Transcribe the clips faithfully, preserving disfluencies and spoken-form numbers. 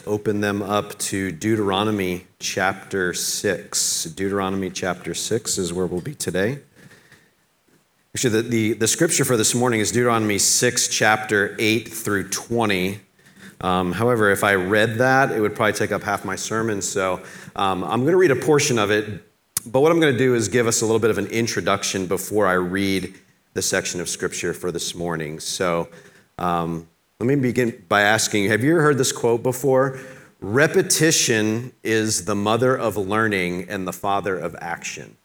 open them up to Deuteronomy chapter six. Deuteronomy chapter six is where we'll be today. Actually, the, the, the scripture for this morning is Deuteronomy six, chapter eight through twenty. Um, however, if I read that, it would probably take up half my sermon, so um, I'm going to read a portion of it, but what I'm going to do is give us a little bit of an introduction before I read the section of scripture for this morning. So um, let me begin by asking you, have you ever heard this quote before? Repetition is the mother of learning and the father of action.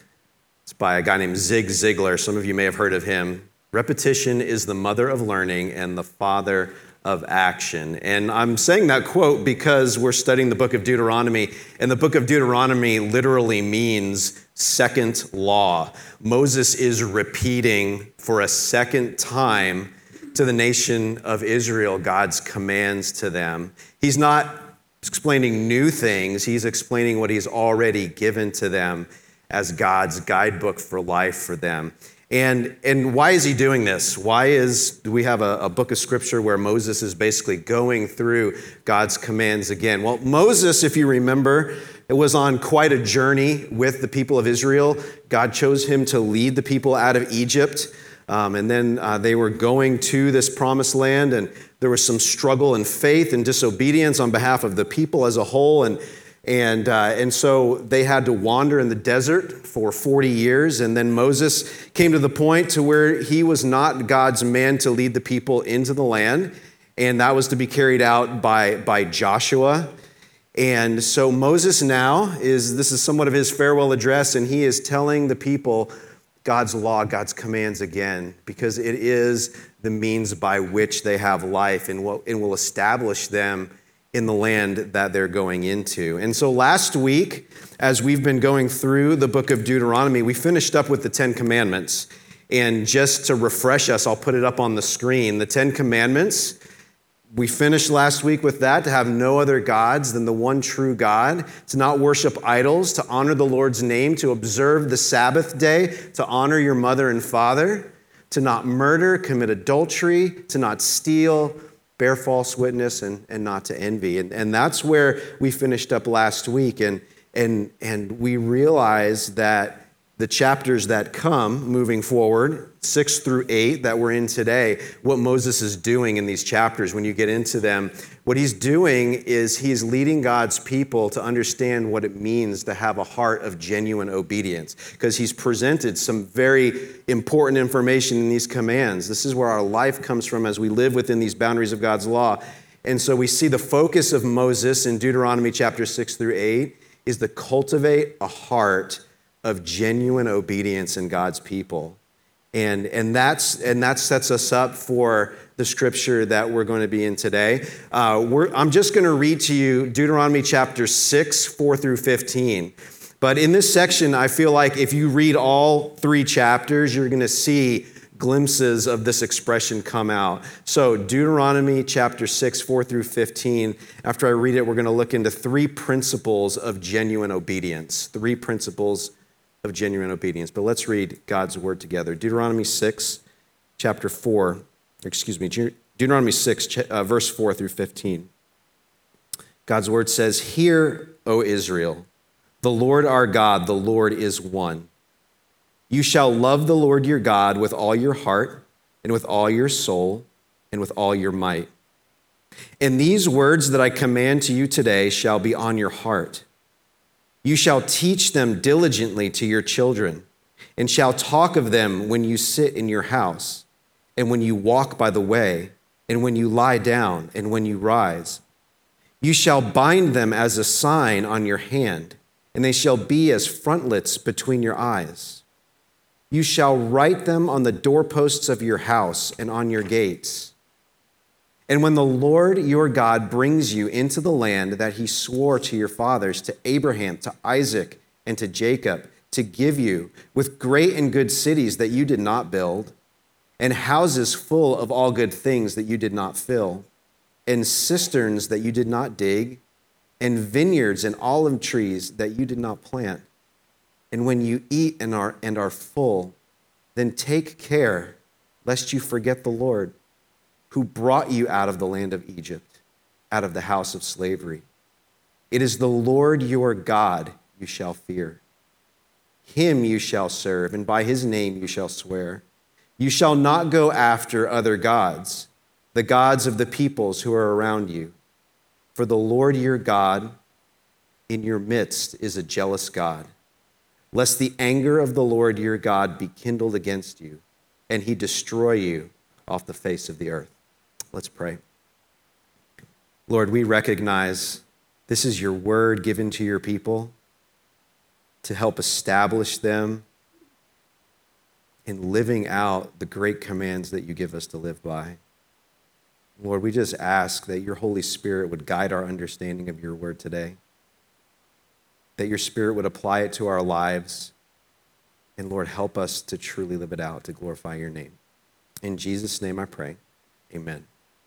It's by a guy named Zig Ziglar. Some of you may have heard of him. Repetition is the mother of learning and the father of action. And I'm saying that quote because we're studying the book of Deuteronomy, and the book of Deuteronomy literally means second law. Moses is repeating for a second time to the nation of Israel God's commands to them. He's not explaining new things, he's explaining what he's already given to them as God's guidebook for life for them. And, and why is he doing this? Why is do we have a, a book of scripture where Moses is basically going through God's commands again? Well, Moses, if you remember, it was on quite a journey with the people of Israel. God chose him to lead the people out of Egypt. Um, and then uh, they were going to this promised land, and there was some struggle and faith and disobedience on behalf of the people as a whole. And And uh, and so they had to wander in the desert for forty years, and then Moses came to the point to where he was not God's man to lead the people into the land, and that was to be carried out by, by Joshua. And so Moses now is, this is somewhat of his farewell address, and he is telling the people God's law, God's commands again, because it is the means by which they have life and will, and will establish them in the land that they're going into. And so last week, as we've been going through the book of Deuteronomy, we finished up with the Ten Commandments. And just to refresh us, I'll put it up on the screen. The Ten Commandments, we finished last week with that, to have no other gods than the one true God, to not worship idols, to honor the Lord's name, to observe the Sabbath day, to honor your mother and father, to not murder, commit adultery, to not steal, bear false witness, and, and not to envy. And, and that's where we finished up last week. And, and, and we realized that the chapters that come moving forward, six through eight that we're in today, what Moses is doing in these chapters, when you get into them, what he's doing is he's leading God's people to understand what it means to have a heart of genuine obedience, because he's presented some very important information in these commands. This is where our life comes from as we live within these boundaries of God's law. And so we see the focus of Moses in Deuteronomy chapter six through eight is to cultivate a heart of genuine obedience in God's people. And, and, that's, and that sets us up for the scripture that we're going to be in today. Uh, we're, I'm just going to read to you Deuteronomy chapter six, four through fifteen. But in this section, I feel like if you read all three chapters, you're going to see glimpses of this expression come out. So Deuteronomy chapter six, four through fifteen, after I read it, we're going to look into three principles of genuine obedience. Three principles of genuine obedience. But let's read God's word together. Deuteronomy six, chapter four, excuse me, Deuteronomy six, uh, verse four through fifteen. God's word says, "Hear, O Israel, the Lord our God, the Lord is one. You shall love the Lord your God with all your heart and with all your soul and with all your might. And these words that I command to you today shall be on your heart. You shall teach them diligently to your children, and shall talk of them when you sit in your house, and when you walk by the way, and when you lie down, and when you rise. You shall bind them as a sign on your hand, and they shall be as frontlets between your eyes. You shall write them on the doorposts of your house and on your gates. And when the Lord your God brings you into the land that he swore to your fathers, to Abraham, to Isaac, and to Jacob, to give you, with great and good cities that you did not build, and houses full of all good things that you did not fill, and cisterns that you did not dig, and vineyards and olive trees that you did not plant. And when you eat and are, and are full, then take care lest you forget the Lord, who brought you out of the land of Egypt, out of the house of slavery. It is the Lord your God you shall fear. Him you shall serve, and by his name you shall swear. You shall not go after other gods, the gods of the peoples who are around you. For the Lord your God in your midst is a jealous God, lest the anger of the Lord your God be kindled against you, and he destroy you off the face of the earth. Let's pray. Lord, we recognize this is your word given to your people to help establish them in living out the great commands that you give us to live by. Lord, we just ask that your Holy Spirit would guide our understanding of your word today, that your Spirit would apply it to our lives, and Lord, help us to truly live it out, to glorify your name. In Jesus' name I pray, amen.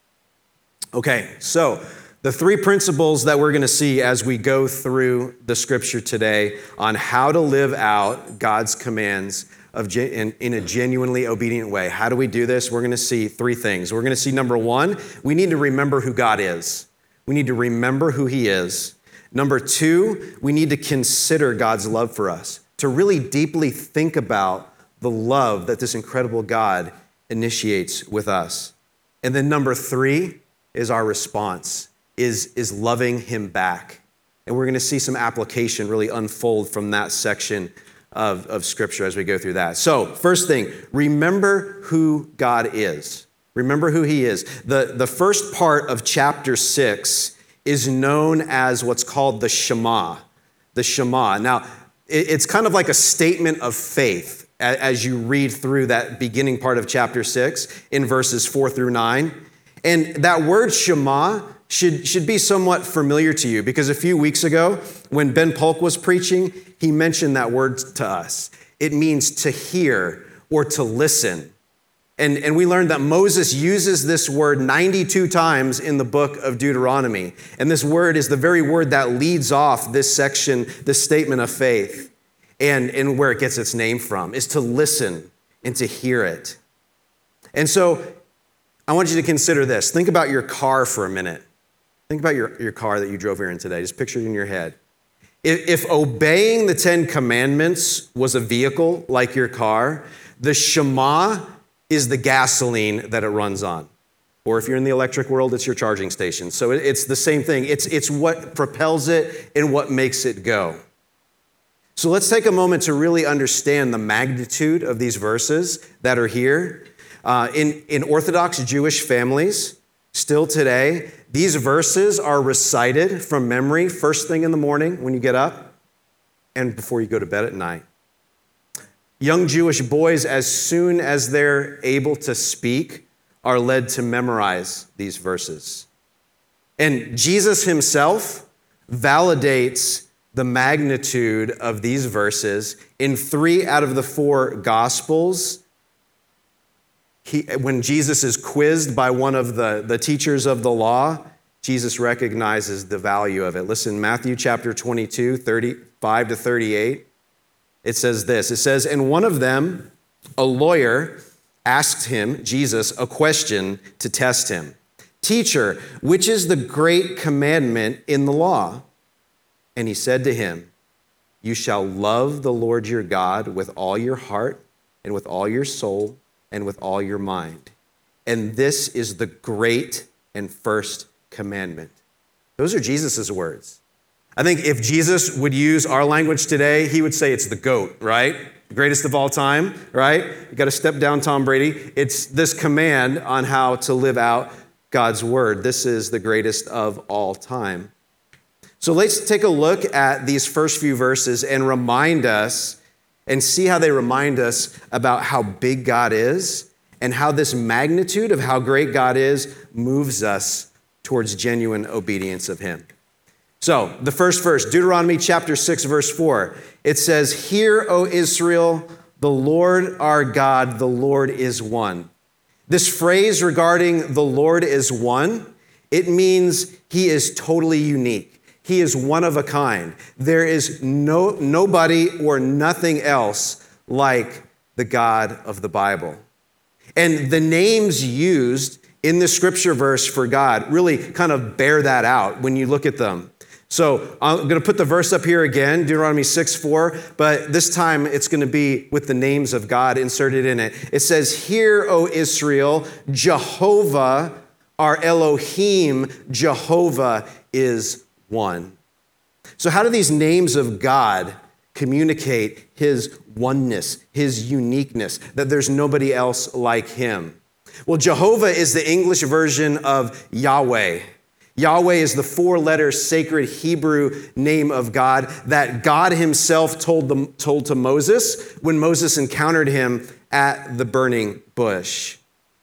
Okay, so the three principles that we're going to see as we go through the scripture today on how to live out God's commands of gen- in, in a genuinely obedient way. How do we do this? We're going to see three things. We're going to see, number one, we need to remember who God is. We need to remember who he is. Number two, we need to consider God's love for us, to really deeply think about the love that this incredible God initiates with us. And then number three is our response, is, is loving him back. And we're going to see some application really unfold from that section of, of Scripture as we go through that. So first thing, remember who God is. Remember who he is. The, the first part of chapter six is known as what's called the Shema. The Shema. Now, it, it's kind of like a statement of faith as you read through that beginning part of chapter six in verses four through nine. And that word Shema should, should be somewhat familiar to you because a few weeks ago when Ben Polk was preaching, he mentioned that word to us. It means to hear or to listen. And, and we learned that Moses uses this word ninety-two times in the book of Deuteronomy. And this word is the very word that leads off this section, this statement of faith, and, and where it gets its name from, is to listen and to hear it. And so I want you to consider this. Think about your car for a minute. Think about your, your car that you drove here in today. Just picture it in your head. If, if obeying the Ten Commandments was a vehicle like your car, the Shema is the gasoline that it runs on. Or if you're in the electric world, it's your charging station. So it, it's the same thing. It's, it's what propels it and what makes it go. So let's take a moment to really understand the magnitude of these verses that are here. Uh, in, in Orthodox Jewish families, still today, these verses are recited from memory first thing in the morning when you get up and before you go to bed at night. Young Jewish boys, as soon as they're able to speak, are led to memorize these verses. And Jesus himself validates the magnitude of these verses in three out of the four Gospels. He, when Jesus is quizzed by one of the, the teachers of the law, Jesus recognizes the value of it. Listen, Matthew chapter twenty-two, thirty-five to thirty-eight. It says this. It says, and one of them, a lawyer, asked him, Jesus, a question to test him. Teacher, which is the great commandment in the law? And he said to him, you shall love the Lord your God with all your heart and with all your soul and with all your mind. And this is the great and first commandment. Those are Jesus's words. I think if Jesus would use our language today, he would say it's the GOAT, right? The greatest of all time, right? You got to step down Tom Brady. It's this command on how to live out God's word. This is the greatest of all time. So let's take a look at these first few verses and remind us and see how they remind us about how big God is and how this magnitude of how great God is moves us towards genuine obedience of him. So the first verse, Deuteronomy chapter six, verse four, it says, hear, O Israel, the Lord our God, the Lord is one. This phrase regarding the Lord is one, it means he is totally unique. He is one of a kind. There is no nobody or nothing else like the God of the Bible. And the names used in the scripture verse for God really kind of bear that out when you look at them. So I'm going to put the verse up here again, Deuteronomy six four, but this time it's going to be with the names of God inserted in it. It says, "Hear, O Israel, Jehovah, our Elohim, Jehovah is one." So how do these names of God communicate his oneness, his uniqueness, that there's nobody else like him? Well, Jehovah is the English version of Yahweh. Yahweh is the four-letter sacred Hebrew name of God that God himself told, them, told to Moses when Moses encountered him at the burning bush.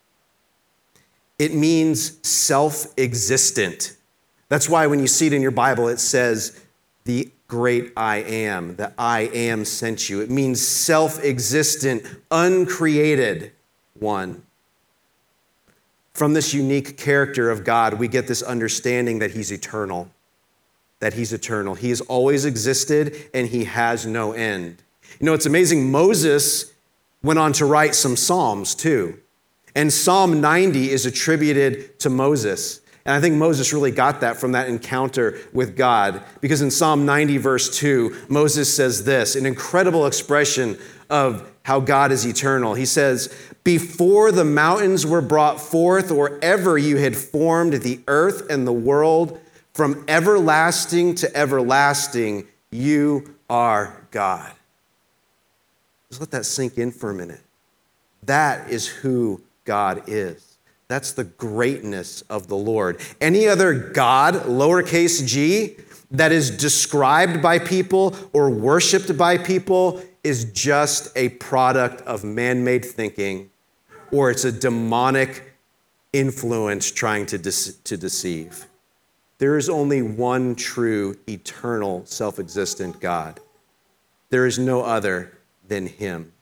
It means self-existent. That's why when you see it in your Bible, it says, "The great I am," the I am sent you. It means self-existent, uncreated one. From this unique character of God, we get this understanding that he's eternal, that he's eternal. He has always existed and he has no end. You know, it's amazing. Moses went on to write some Psalms too. And Psalm ninety is attributed to Moses. And I think Moses really got that from that encounter with God, because in Psalm ninety, verse two, Moses says this, an incredible expression of how God is eternal. He says, "Before the mountains were brought forth, or ever you had formed the earth and the world, from everlasting to everlasting, you are God." Just let that sink in for a minute. That is who God is. That's the greatness of the Lord. Any other God, lowercase g, that is described by people or worshiped by people is just a product of man-made thinking, or it's a demonic influence trying to, de- to deceive. There is only one true, eternal, self-existent God. There is no other than him.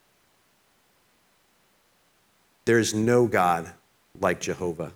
There is no God like Jehovah.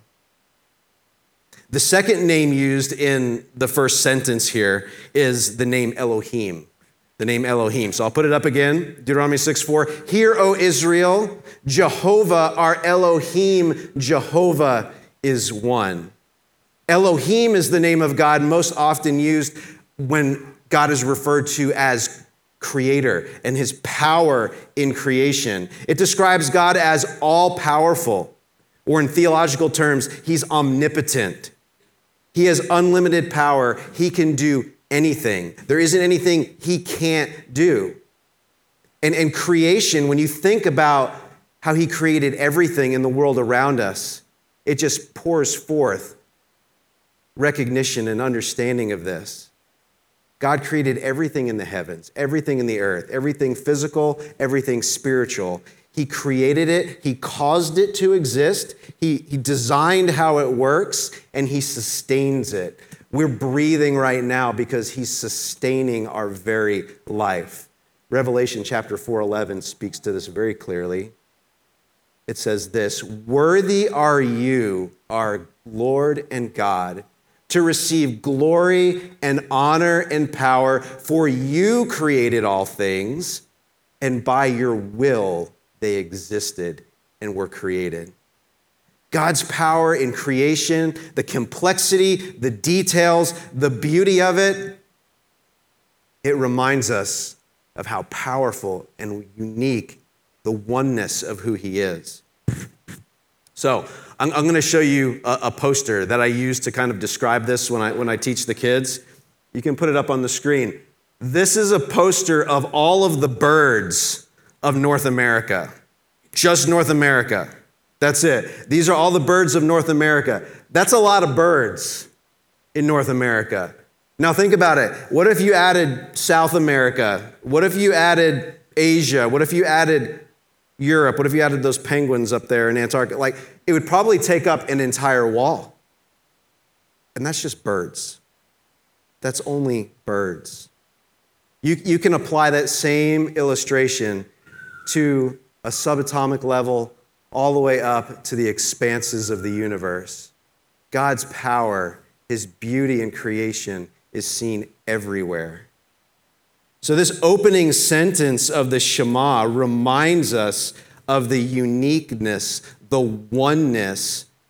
The second name used in the first sentence here is the name Elohim. The name Elohim. So I'll put it up again. Deuteronomy six four. "Hear, O Israel, Jehovah, our Elohim, Jehovah is one." Elohim is the name of God most often used when God is referred to as creator and his power in creation. It describes God as all-powerful, or in theological terms, he's omnipotent. He has unlimited power. He can do anything. There isn't anything he can't do. And, and creation, when you think about how he created everything in the world around us, it just pours forth recognition and understanding of this. God created everything in the heavens, everything in the earth, everything physical, everything spiritual. He created it, he caused it to exist, he, he designed how it works, and he sustains it. We're breathing right now because he's sustaining our very life. Revelation chapter four eleven speaks to this very clearly. It says this, "Worthy are you, our Lord and God, to receive glory and honor and power, for you created all things, and by your will they existed and were created." God's power in creation, the complexity, the details, the beauty of it, it reminds us of how powerful and unique the oneness of who he is. So I'm, I'm going to show you a, a poster that I use to kind of describe this when I, when I teach the kids. You can put it up on the screen. This is a poster of all of the birds of North America. Just North America. That's it. These are all the birds of North America. That's a lot of birds in North America. Now think about it. What if you added South America? What if you added Asia? What if you added Europe? What if you added those penguins up there in Antarctica? Like, it would probably take up an entire wall. And that's just birds. That's only birds. You, you can apply that same illustration to a subatomic level all the way up to the expanses of the universe. God's power, his beauty in creation is seen everywhere. So this opening sentence of the Shema reminds us of the uniqueness, the oneness,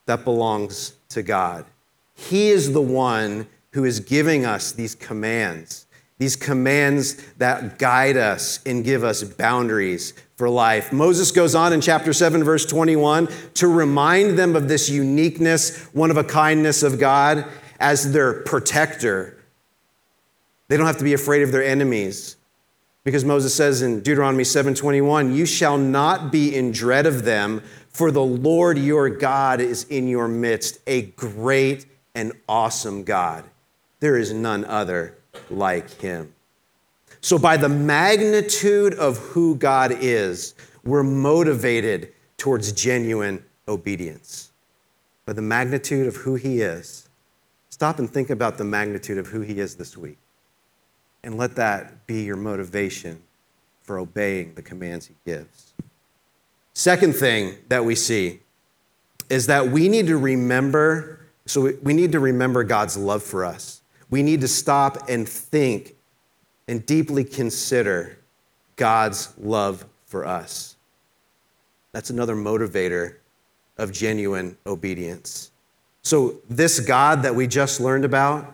that belongs to God. He is the one who is giving us these commands, these commands that guide us and give us boundaries for life. Moses goes on in chapter seven, verse twenty-one, to remind them of this uniqueness, one of a kindness of God as their protector. They don't have to be afraid of their enemies, because Moses says in Deuteronomy seven twenty-one, "You shall not be in dread of them, for the Lord your God is in your midst, a great and awesome God. There is none other like him." So by the magnitude of who God is, we're motivated towards genuine obedience. By the magnitude of who he is, stop and think about the magnitude of who he is this week. And let that be your motivation for obeying the commands he gives. Second thing that we see is that we need to remember, so we need to remember God's love for us. We need to stop and think and deeply consider God's love for us. That's another motivator of genuine obedience. So this God that we just learned about,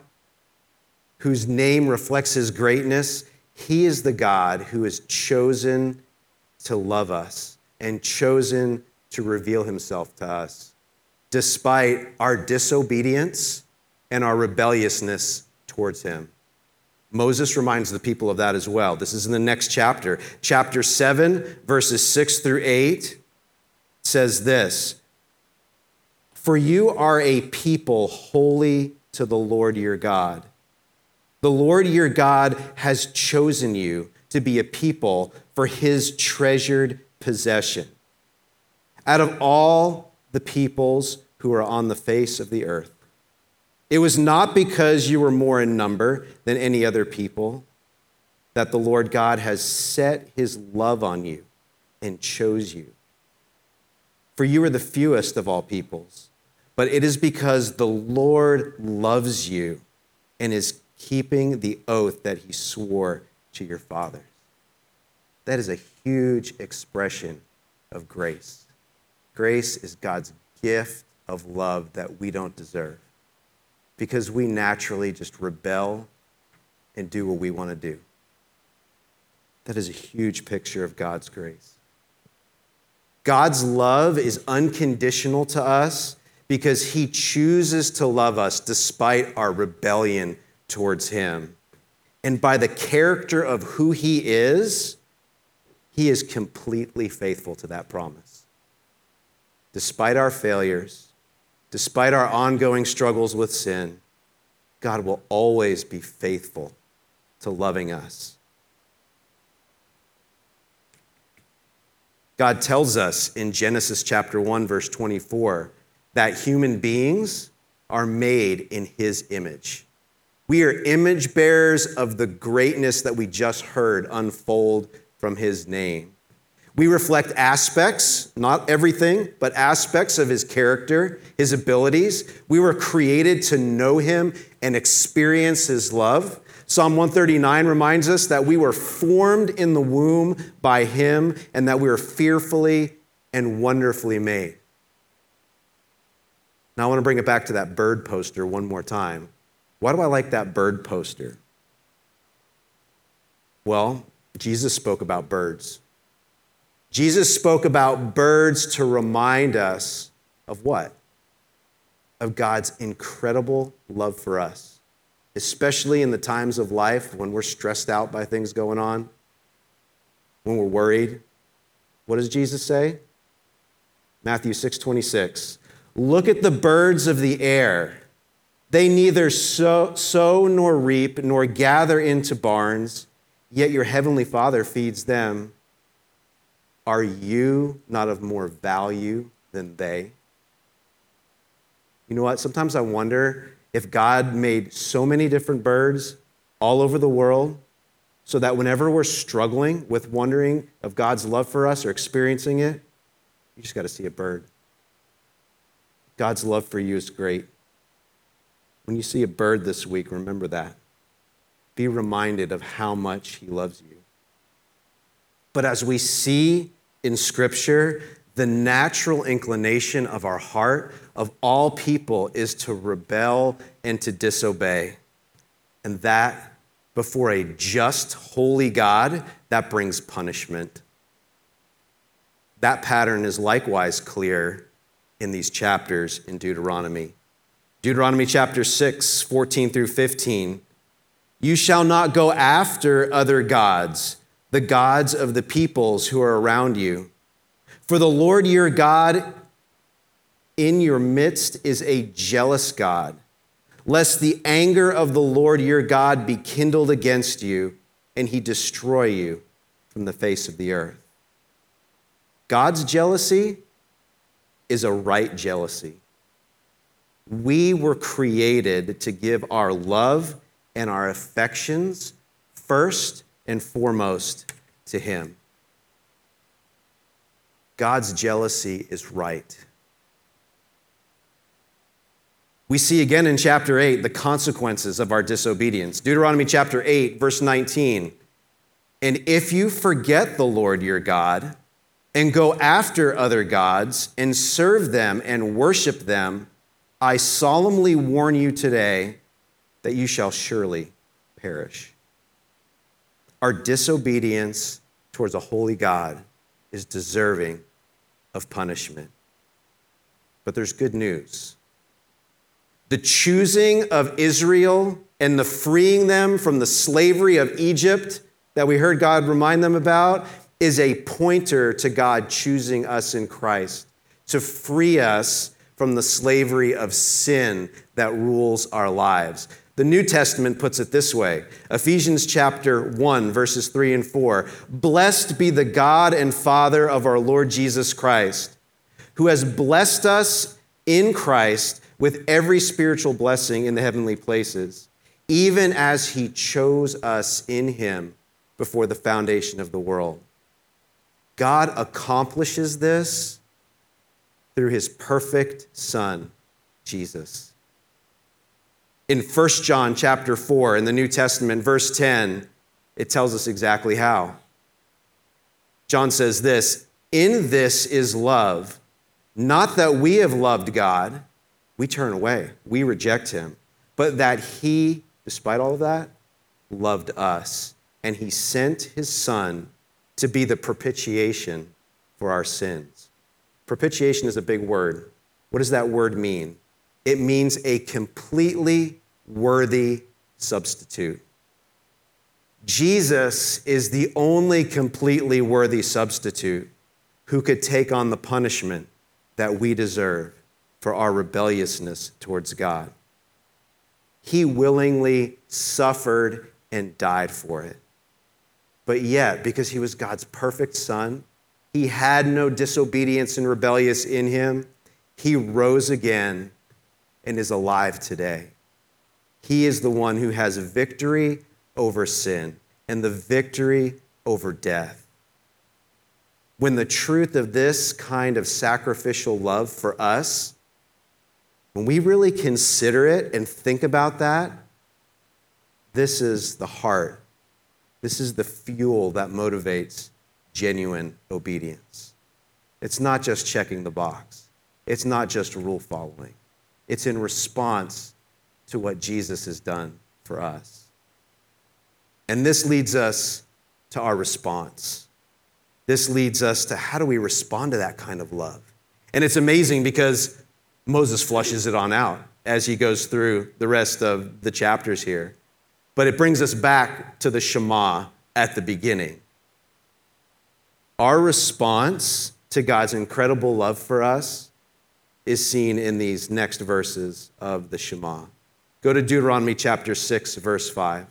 whose name reflects his greatness, he is the God who has chosen to love us and chosen to reveal himself to us, despite our disobedience and our rebelliousness towards him. Moses reminds the people of that as well. This is in the next chapter. Chapter seven, verses six through eight says this, "For you are a people holy to the Lord your God. The Lord your God has chosen you to be a people for his treasured possession out of all the peoples who are on the face of the earth. It was not because you were more in number than any other people that the Lord God has set his love on you and chose you. For you are the fewest of all peoples, but it is because the Lord loves you and is keeping the oath that he swore to your fathers." That is a huge expression of grace. Grace is God's gift of love that we don't deserve, because we naturally just rebel and do what we want to do. That is a huge picture of God's grace. God's love is unconditional to us because he chooses to love us despite our rebellion towards him. And by the character of who he is, he is completely faithful to that promise. Despite our failures, despite our ongoing struggles with sin, God will always be faithful to loving us. God tells us in Genesis chapter one, verse twenty-four, that human beings are made in his image. We are image bearers of the greatness that we just heard unfold from his name. We reflect aspects, not everything, but aspects of his character, his abilities. We were created to know him and experience his love. Psalm one thirty-nine reminds us that we were formed in the womb by him and that we were fearfully and wonderfully made. Now I want to bring it back to that bird poster one more time. Why do I like that bird poster? Well, Jesus spoke about birds. Jesus spoke about birds to remind us of what? Of God's incredible love for us, especially in the times of life when we're stressed out by things going on, when we're worried. What does Jesus say? Matthew six twenty-six. "Look at the birds of the air. They neither sow, sow nor reap nor gather into barns, yet your heavenly Father feeds them. Are you not of more value than they?" You know what? Sometimes I wonder if God made so many different birds all over the world so that whenever we're struggling with wondering of God's love for us or experiencing it, you just got to see a bird. God's love for you is great. When you see a bird this week, remember that. Be reminded of how much he loves you. But as we see in Scripture, The natural inclination of our heart, of all people, is to rebel and to disobey. And that, before a just, holy God, that brings punishment. That pattern is likewise clear in these chapters in Deuteronomy. Deuteronomy chapter six, fourteen through fifteen. You shall not go after other gods, the gods of the peoples who are around you. For the Lord your God in your midst is a jealous God, lest the anger of the Lord your God be kindled against you, and he destroy you from the face of the earth. God's jealousy is a right jealousy. We were created to give our love and our affections first and foremost to him. God's jealousy is right. We see again in chapter eight the consequences of our disobedience. Deuteronomy chapter eight, verse nineteen. And if you forget the Lord your God and go after other gods and serve them and worship them, I solemnly warn you today that you shall surely perish. Our disobedience towards a holy God is deserving of punishment. But there's good news. The choosing of Israel and the freeing them from the slavery of Egypt that we heard God remind them about is a pointer to God choosing us in Christ to free us from the slavery of sin that rules our lives. The New Testament puts it this way, Ephesians chapter one, verses three and four. Blessed be the God and Father of our Lord Jesus Christ, who has blessed us in Christ with every spiritual blessing in the heavenly places, even as he chose us in him before the foundation of the world. God accomplishes this through his perfect Son, Jesus. In First John chapter four in the New Testament, verse ten, it tells us exactly how. John says this, in this is love, not that we have loved God, we turn away, we reject him, but that he, despite all of that, loved us, and he sent his Son to be the propitiation for our sins. Propitiation is a big word. What does that word mean? It means a completely worthy substitute. Jesus is the only completely worthy substitute who could take on the punishment that we deserve for our rebelliousness towards God. He willingly suffered and died for it. But yet, because he was God's perfect Son, he had no disobedience and rebellious in him. He rose again and is alive today. He is the one who has victory over sin and the victory over death. When the truth of this kind of sacrificial love for us, when we really consider it and think about that, this is the heart. This is the fuel that motivates genuine obedience. It's not just checking the box. It's not just rule following. It's in response to what Jesus has done for us. And this leads us to our response. This leads us to how do we respond to that kind of love? And it's amazing because Moses flushes it on out as he goes through the rest of the chapters here. But it brings us back to the Shema at the beginning. Our response to God's incredible love for us is seen in these next verses of the Shema. Go to Deuteronomy chapter six, verse five.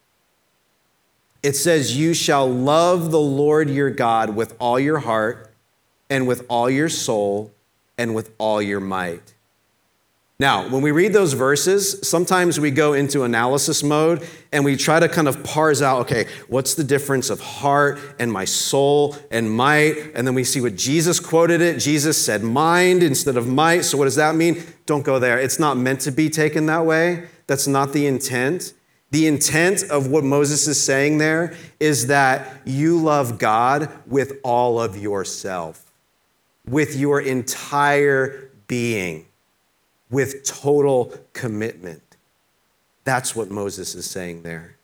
It says, you shall love the Lord your God with all your heart and with all your soul and with all your might. Now, when we read those verses, sometimes we go into analysis mode and we try to kind of parse out, okay, what's the difference of heart and my soul and might? And then we see what Jesus quoted it. Jesus said mind instead of might. So what does that mean? Don't go there. It's not meant to be taken that way. That's not the intent. The intent of what Moses is saying there is that you love God with all of yourself. with your entire being, with total commitment. That's what Moses is saying there.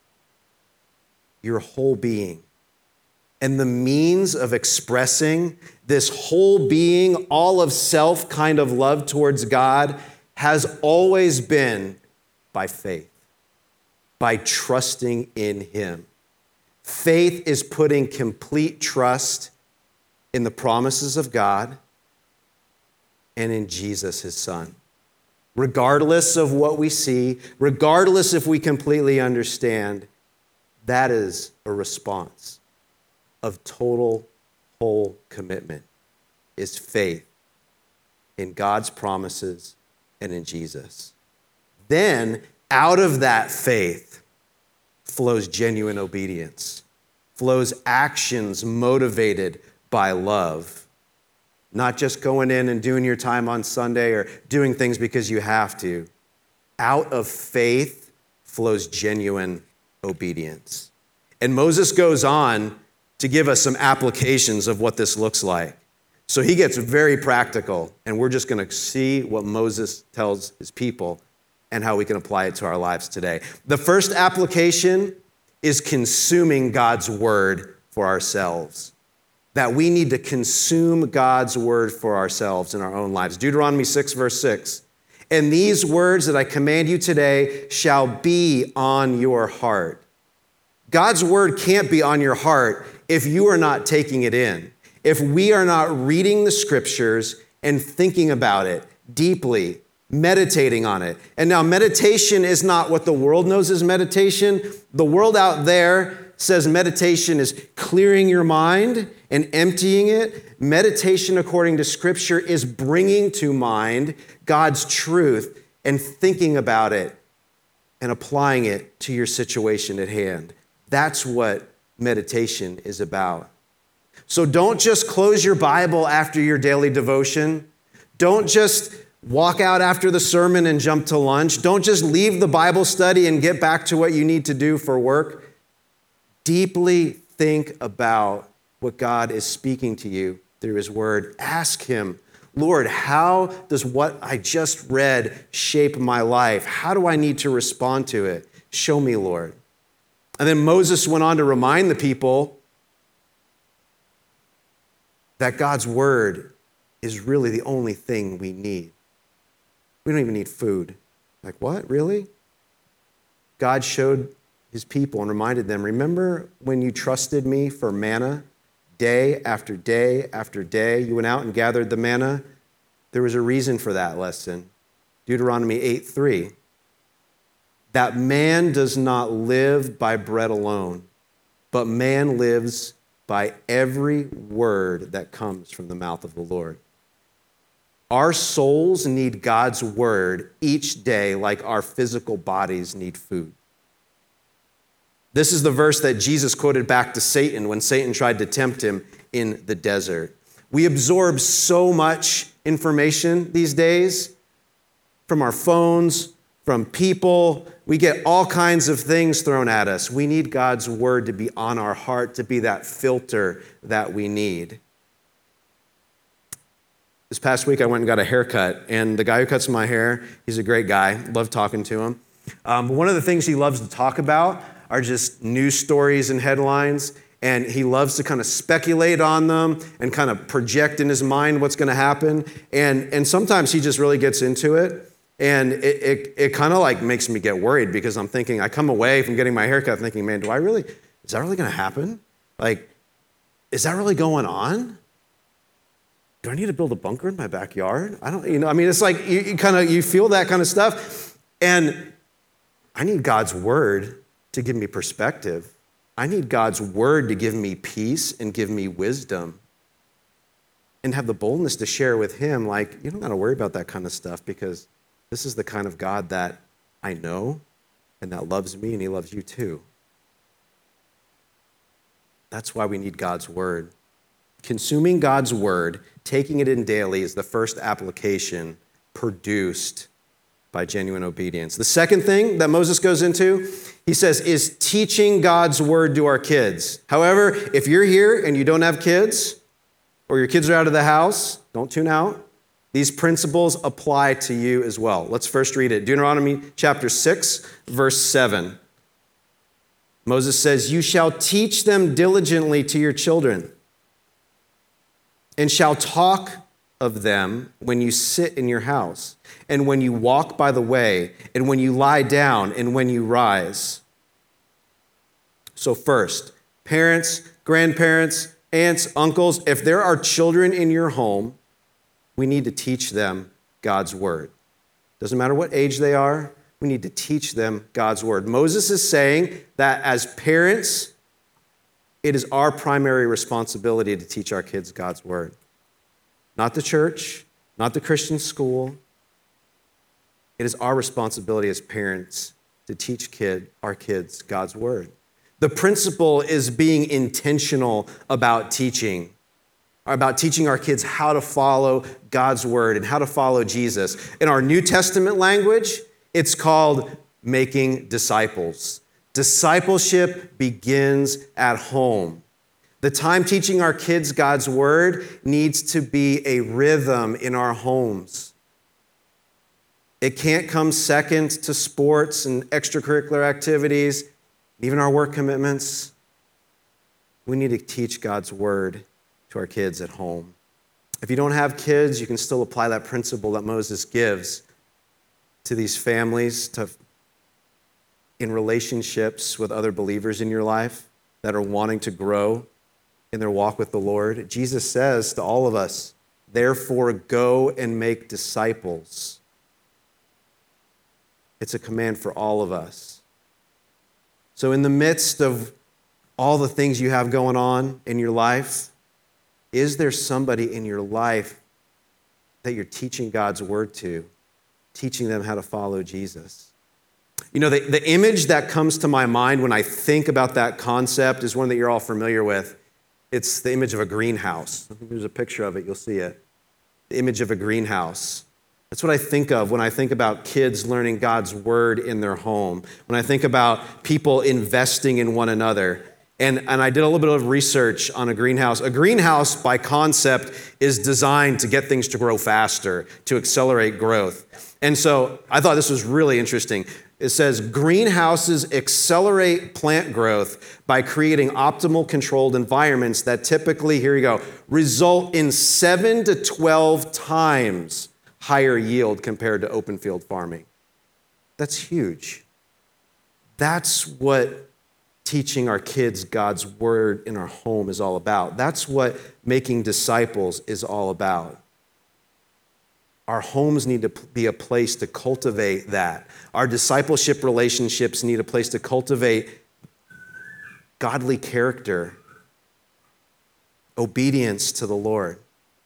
Your whole being. And the means of expressing this whole being, all of self kind of love towards God has always been by faith, by trusting in him. Faith is putting complete trust in the promises of God and in Jesus, his son. Regardless of what we see, regardless if we completely understand, that is a response of total, whole commitment, is faith in God's promises and in Jesus. Then, out of that faith flows genuine obedience, flows actions motivated by love. Not just going in and doing your time on Sunday or doing things because you have to. Out of faith flows genuine obedience. And Moses goes on to give us some applications of what this looks like. So he gets very practical, and we're just going to see what Moses tells his people and how we can apply it to our lives today. The first application is consuming God's word for ourselves. That we need to consume God's word for ourselves in our own lives. Deuteronomy six, verse six. And these words that I command you today shall be on your heart. God's word can't be on your heart if you are not taking it in. If we are not reading the scriptures and thinking about it deeply, meditating on it. And now meditation is not what the world knows as meditation. The world out there says meditation is clearing your mind and emptying it. Meditation, according to Scripture, is bringing to mind God's truth and thinking about it and applying it to your situation at hand. That's what meditation is about. So don't just close your Bible after your daily devotion. Don't just walk out after the sermon and jump to lunch. Don't just leave the Bible study and get back to what you need to do for work. Deeply think about what God is speaking to you through his word. Ask him, Lord, how does what I just read shape my life? How do I need to respond to it? Show me, Lord. And then Moses went on to remind the people that God's word is really the only thing we need. We don't even need food. Like, what? Really? God showed his people and reminded them, remember when you trusted me for manna day after day after day? You went out and gathered the manna. There was a reason for that lesson. Deuteronomy eight three. That man does not live by bread alone, but man lives by every word that comes from the mouth of the Lord. Our souls need God's word each day like our physical bodies need food. This is the verse that Jesus quoted back to Satan when Satan tried to tempt him in the desert. We absorb so much information these days from our phones, from people. We get all kinds of things thrown at us. We need God's word to be on our heart, to be that filter that we need. This past week, I went and got a haircut, and the guy who cuts my hair, he's a great guy. Love talking to him. Um, but one of the things he loves to talk about are just news stories and headlines, and he loves to kind of speculate on them and kind of project in his mind what's going to happen. And, and sometimes he just really gets into it, and it, it, it kind of like makes me get worried because I'm thinking, I come away from getting my haircut thinking, man, do I really, is that really going to happen? Like, is that really going on? Do I need to build a bunker in my backyard? I don't, you know, I mean, it's like you, you kind of, you feel that kind of stuff. And I need God's word to give me perspective. I need God's word to give me peace and give me wisdom and have the boldness to share with him, like, you don't got to worry about that kind of stuff because this is the kind of God that I know and that loves me and he loves you too. That's why we need God's word. Consuming God's word, taking it in daily is the first application produced by genuine obedience. The second thing that Moses goes into, he says, is teaching God's word to our kids. However, if you're here and you don't have kids, or your kids are out of the house, Don't tune out. These principles apply to you as well. Let's first read it. Deuteronomy chapter six, verse seven. Moses says, "You shall teach them diligently to your children, and shall talk of them when you sit in your house, and when you walk by the way, and when you lie down, and when you rise." So first, parents, grandparents, aunts, uncles, if there are children in your home, we need to teach them God's word. Doesn't matter what age they are, we need to teach them God's word. Moses is saying that as parents, it is our primary responsibility to teach our kids God's word. Not the church, not the Christian school. It is our responsibility as parents to teach kid, our kids God's word. The principle is being intentional about teaching, about teaching our kids how to follow God's word and how to follow Jesus. In our New Testament language, it's called making disciples. Discipleship begins at home. The time teaching our kids God's word needs to be a rhythm in our homes. It can't come second to sports and extracurricular activities, even our work commitments. We need to teach God's word to our kids at home. If you don't have kids, you can still apply that principle that Moses gives to these families, to in relationships with other believers in your life that are wanting to grow in their walk with the Lord. Jesus says to all of us, "Therefore go and make disciples." It's a command for all of us. So in the midst of all the things you have going on in your life, is there somebody in your life that you're teaching God's word to, teaching them how to follow Jesus? You know, the, the image that comes to my mind when I think about that concept is one that you're all familiar with. It's the image of a greenhouse. I think there's a picture of it. You'll see it. The image of a greenhouse. That's what I think of when I think about kids learning God's word in their home, when I think about people investing in one another. And, and I did a little bit of research on a greenhouse. A greenhouse, by concept, is designed to get things to grow faster, to accelerate growth. And so I thought this was really interesting. It says, greenhouses accelerate plant growth by creating optimal controlled environments that typically, here you go, result in seven to twelve times higher yield compared to open field farming. That's huge. That's what teaching our kids God's word in our home is all about. That's what making disciples is all about. Our homes need to be a place to cultivate that. Our discipleship relationships need a place to cultivate godly character, obedience to the Lord.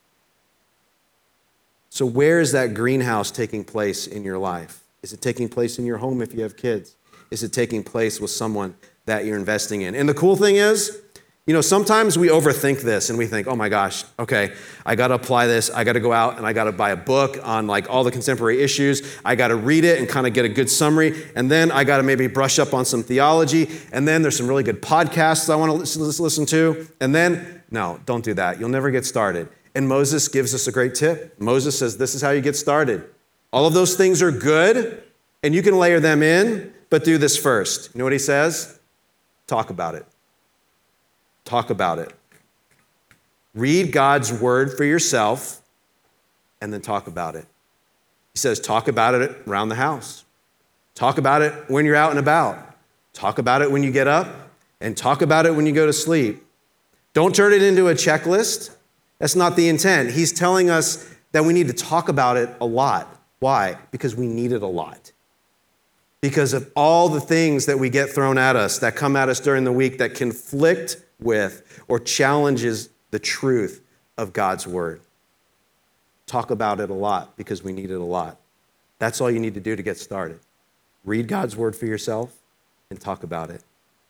So where is that greenhouse taking place in your life? Is it taking place in your home if you have kids? Is it taking place with someone that you're investing in? And the cool thing is, you know, sometimes we overthink this and we think, oh my gosh, okay, I got to apply this. I got to go out and I got to buy a book on like all the contemporary issues. I got to read it and kind of get a good summary. And then I got to maybe brush up on some theology. And then there's some really good podcasts I want to listen, listen to. And then, no, don't do that. You'll never get started. And Moses gives us a great tip. Moses says, this is how you get started. All of those things are good and you can layer them in, but do this first. You know what he says? Talk about it. Talk about it. Read God's word for yourself and then talk about it. He says, talk about it around the house. Talk about it when you're out and about. Talk about it when you get up and talk about it when you go to sleep. Don't turn it into a checklist. That's not the intent. He's telling us that we need to talk about it a lot. Why? Because we need it a lot. Because of all the things that we get thrown at us, that come at us during the week, that conflict with or challenges the truth of God's word. Talk about it a lot because we need it a lot. That's all you need to do to get started. Read God's word for yourself and talk about it.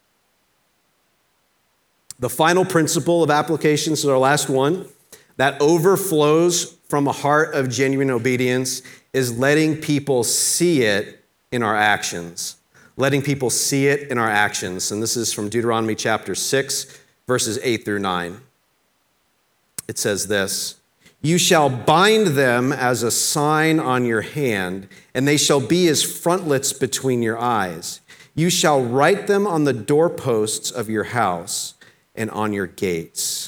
The final principle of application, so our last one, that overflows from a heart of genuine obedience is letting people see it in our actions. Letting people see it in our actions. And this is from Deuteronomy chapter six, verses eight through nine. It says this, You shall bind them as a sign on your hand, and they shall be as frontlets between your eyes. You shall write them on the doorposts of your house and on your gates.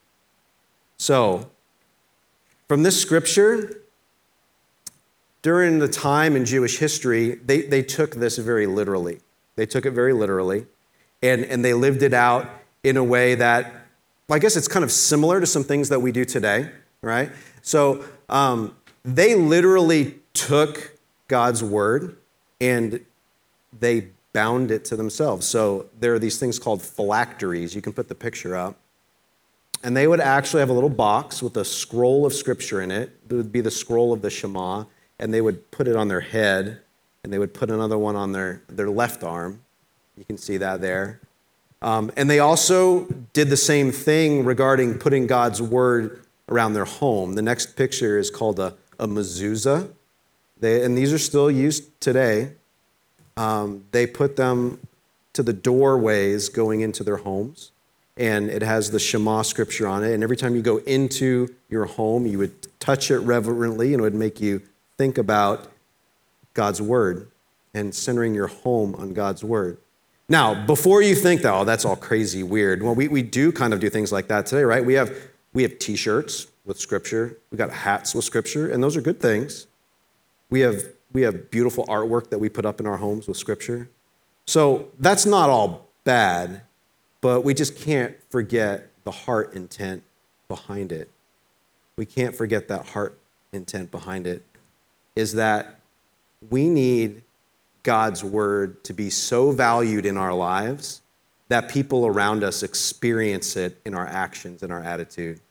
So, from this scripture, during the time in Jewish history, they, they took this very literally. They took it very literally, and, and they lived it out in a way that, well, I guess it's kind of similar to some things that we do today, right? So um, they literally took God's word and they bound it to themselves. So there are these things called phylacteries. You can put the picture up. And they would actually have a little box with a scroll of scripture in it. It would be the scroll of the Shema, and they would put it on their head, and they would put another one on their, their left arm. You can see that there. Um, and they also did the same thing regarding putting God's word around their home. The next picture is called a, a mezuzah. They, and these are still used today. Um, they put them to the doorways going into their homes. And it has the Shema scripture on it. And every time you go into your home, you would touch it reverently, and it would make you think about God's word and centering your home on God's word. Now, before you think that, oh, that's all crazy weird, well, we, we do kind of do things like that today, right? We have we have T-shirts with scripture. We got hats with scripture, and those are good things. We have we have beautiful artwork that we put up in our homes with scripture. So that's not all bad. But we just can't forget the heart intent behind it. We can't forget that heart intent behind it is that we need God's word to be so valued in our lives that people around us experience it in our actions and our attitude.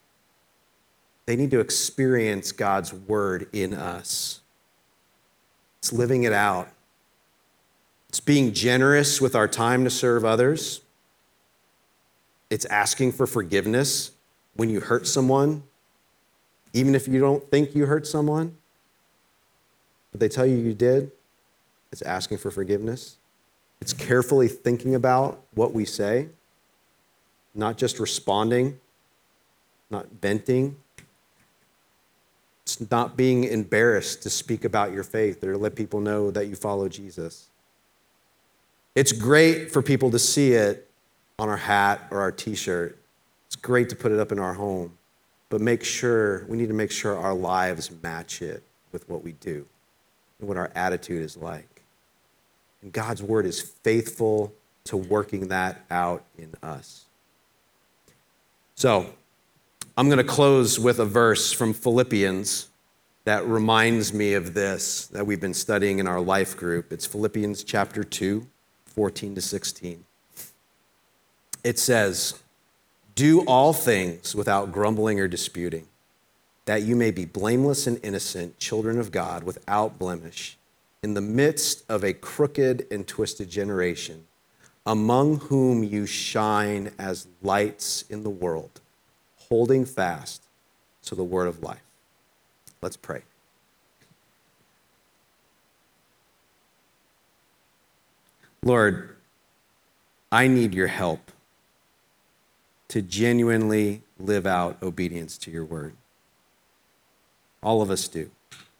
They need to experience God's word in us. It's living it out. It's being generous with our time to serve others. It's asking for forgiveness when you hurt someone, even if you don't think you hurt someone, but they tell you you did. It's asking for forgiveness. It's carefully thinking about what we say, not just responding, not venting. It's not being embarrassed to speak about your faith or to let people know that you follow Jesus. It's great for people to see it on our hat or our T-shirt. It's great to put it up in our home, but make sure, we need to make sure our lives match it with what we do and what our attitude is like. And God's word is faithful to working that out in us. So I'm going to close with a verse from Philippians that reminds me of this that we've been studying in our life group. It's Philippians chapter two, fourteen to sixteen. It says, "Do all things without grumbling or disputing, that you may be blameless and innocent, children of God, without blemish, in the midst of a crooked and twisted generation, among whom you shine as lights in the world, holding fast to the word of life." Let's pray. Lord, I need your help to genuinely live out obedience to your word. All of us do.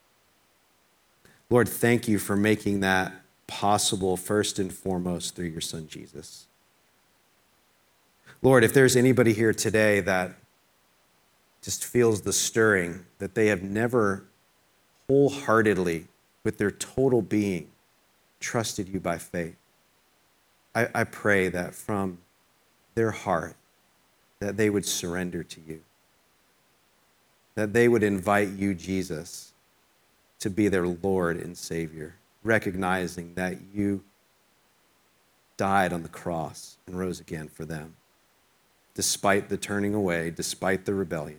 Lord, thank you for making that possible first and foremost through your son, Jesus. Lord, if there's anybody here today that just feels the stirring, that they have never wholeheartedly, with their total being, trusted you by faith, I, I pray that from their heart, that they would surrender to you, that they would invite you, Jesus, to be their Lord and Savior, recognizing that you died on the cross and rose again for them, despite the turning away, despite the rebellion.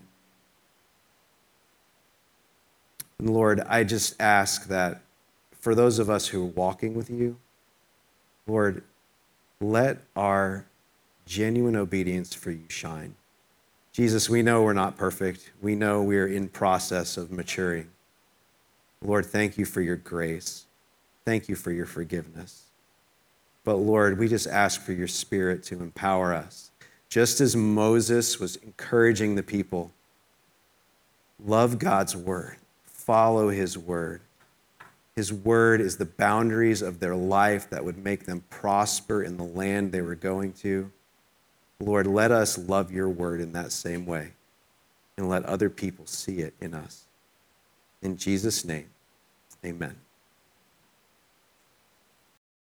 And Lord, I just ask that for those of us who are walking with you, Lord, let our genuine obedience for you shine. Jesus, we know we're not perfect. We know we're in process of maturing. Lord, thank you for your grace. Thank you for your forgiveness. But Lord, we just ask for your Spirit to empower us. Just as Moses was encouraging the people love God's word, follow his word. His word is the boundaries of their life that would make them prosper in the land they were going to. Lord, let us love your word in that same way and let other people see it in us. In Jesus' name, amen.